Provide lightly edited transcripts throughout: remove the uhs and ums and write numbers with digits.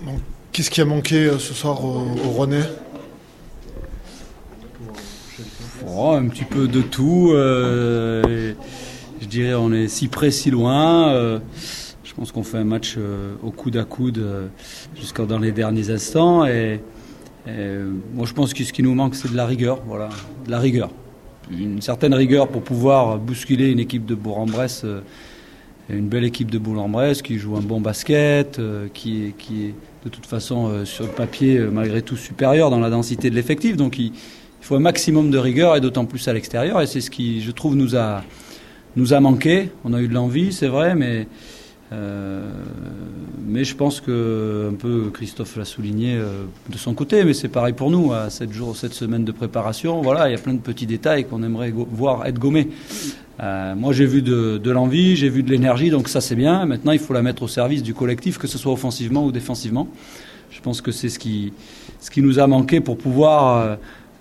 Donc, qu'est-ce qui a manqué ce soir au Rennais ? Un petit peu de tout. Je dirais on est si près, si loin. Je pense qu'on fait un match au coude à coude jusqu'à dans les derniers instants. Et moi, je pense que ce qui nous manque, c'est de la rigueur. Voilà, de la rigueur. Une certaine rigueur pour pouvoir bousculer une équipe de Bourg-en-Bresse. Une belle équipe de Bourg-en-Bresse qui joue un bon basket, qui est de toute façon sur le papier malgré tout supérieur dans la densité de l'effectif. Donc il faut un maximum de rigueur et d'autant plus à l'extérieur. Et c'est ce qui, je trouve, nous a manqué. On a eu de l'envie, c'est vrai, mais je pense que un peu Christophe l'a souligné de son côté, mais c'est pareil pour nous. À 7 semaines de préparation, voilà, il y a plein de petits détails qu'on aimerait voir être gommés. Moi, j'ai vu de l'envie, j'ai vu de l'énergie, donc ça c'est bien. Maintenant, il faut la mettre au service du collectif, que ce soit offensivement ou défensivement. Je pense que c'est ce qui nous a manqué pour pouvoir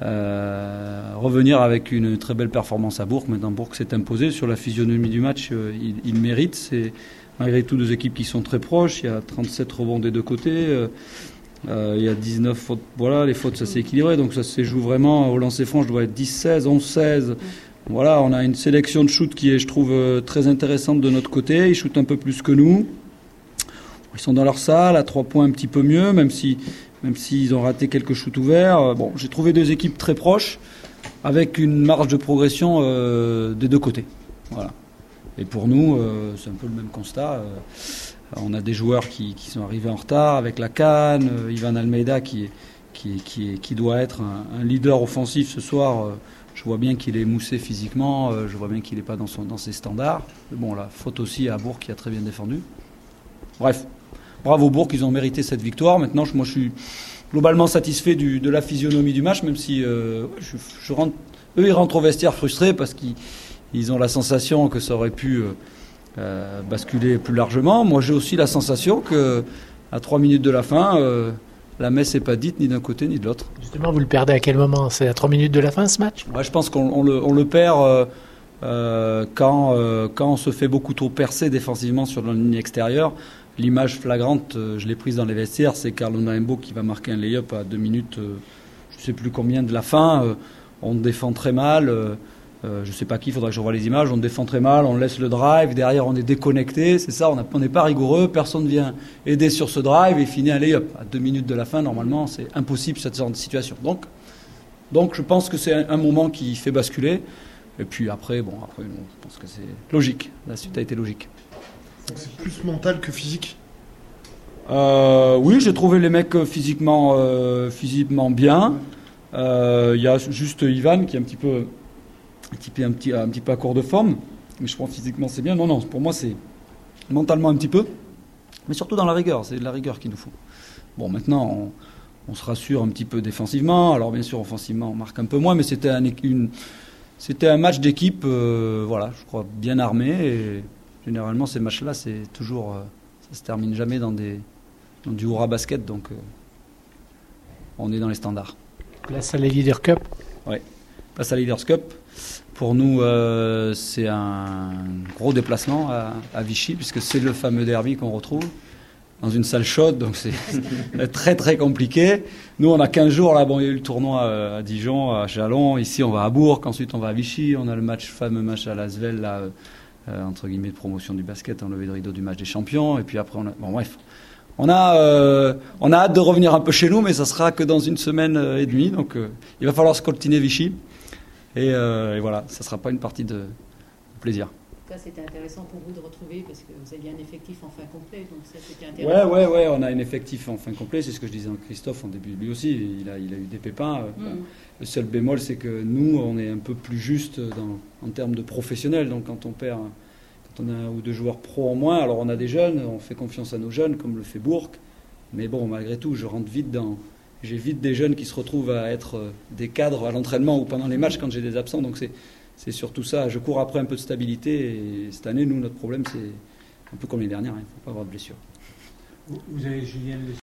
revenir avec une très belle performance à Bourg. Maintenant, Bourg s'est imposé sur la physionomie du match. Il mérite. C'est malgré tout deux équipes qui sont très proches. Il y a 37 rebonds des deux côtés. Il y a 19 fautes. Voilà, les fautes, ça s'est équilibré. Donc ça se joue vraiment au lancer franc. Je dois être 10-16, 11-16. Voilà, on a une sélection de shoot qui est, je trouve, très intéressante de notre côté. Ils shootent un peu plus que nous. Ils sont dans leur salle, à 3 points un petit peu mieux, même s'ils ont raté quelques shoots ouverts. Bon, j'ai trouvé deux équipes très proches, avec une marge de progression des deux côtés. Voilà. Et pour nous, c'est un peu le même constat. On a des joueurs qui sont arrivés en retard avec la CAN, Ivan Almeida qui doit être un leader offensif ce soir. Je vois bien qu'il est moussé physiquement, je vois bien qu'il n'est pas dans ses standards. Mais bon, la faute aussi à Bourg qui a très bien défendu. Bref, bravo Bourg, ils ont mérité cette victoire. Maintenant, moi je suis globalement satisfait de la physionomie du match, même si eux ils rentrent au vestiaire frustrés parce qu'ils ont la sensation que ça aurait pu basculer plus largement. Moi j'ai aussi la sensation qu'à 3 minutes de la fin, la messe n'est pas dite ni d'un côté ni de l'autre. Justement, vous le perdez à quel moment ? C'est à 3 minutes de la fin, ce match ? Je pense qu'on le perd quand on se fait beaucoup trop percer défensivement sur la ligne extérieure. L'image flagrante, je l'ai prise dans les vestiaires, c'est Carlo Naembo qui va marquer un lay-up à 2 minutes, je ne sais plus combien de la fin. On défend très mal. Je ne sais pas qui, il faudra que je revoie les images. On défend très mal, on laisse le drive. Derrière, on est déconnecté. C'est ça, on n'est pas rigoureux. Personne ne vient aider sur ce drive et finit un lay-up. À 2 minutes de la fin, normalement, c'est impossible cette sorte de situation. Donc je pense que c'est un moment qui fait basculer. Et puis après, je pense que c'est logique. La suite a été logique. Donc c'est plus mental que physique ? Oui, j'ai trouvé les mecs physiquement bien. Il y a juste Ivan qui est un petit peu à court de forme, mais je pense physiquement c'est bien. Non, pour moi c'est mentalement un petit peu, mais surtout dans la rigueur. C'est de la rigueur qu'il nous faut. Bon, maintenant on se rassure un petit peu défensivement. Alors bien sûr offensivement on marque un peu moins, mais c'était un match d'équipe, je crois bien armé. Et généralement ces matchs-là c'est toujours, ça se termine jamais dans du hurrah basket, donc on est dans les standards. Place à la Leaders Cup. Oui, place à la Leaders Cup. Pour nous, c'est un gros déplacement à Vichy, puisque c'est le fameux derby qu'on retrouve dans une salle chaude, donc c'est très très compliqué. Nous, on a 15 jours, là, il y a eu le tournoi à Dijon, à Chalon, ici on va à Bourg, ensuite on va à Vichy, on a le fameux match à Lasvel, là, entre guillemets, de promotion du basket, en levée de rideau du match des champions, et puis après on a hâte de revenir un peu chez nous, mais ça sera que dans une semaine et demie, donc il va falloir se coltiner Vichy. Et voilà, ça ne sera pas une partie de plaisir. En tout cas, c'était intéressant pour vous de retrouver, parce que vous aviez un effectif en fin complet, donc ça c'était intéressant. Ouais, on a un effectif en fin complet, c'est ce que je disais à Christophe en début, lui aussi, il a eu des pépins. Le seul bémol, c'est que nous, on est un peu plus juste en termes de professionnels, donc quand on a un ou deux joueurs pros en moins, alors on a des jeunes, on fait confiance à nos jeunes, comme le fait Bourg, mais bon, malgré tout, j'ai vite des jeunes qui se retrouvent à être des cadres à l'entraînement ou pendant les matchs quand j'ai des absents. Donc c'est surtout ça. Je cours après un peu de stabilité. Et cette année, nous, notre problème, c'est un peu comme l'année dernière. Il ne faut pas avoir de blessures. Vous avez Julien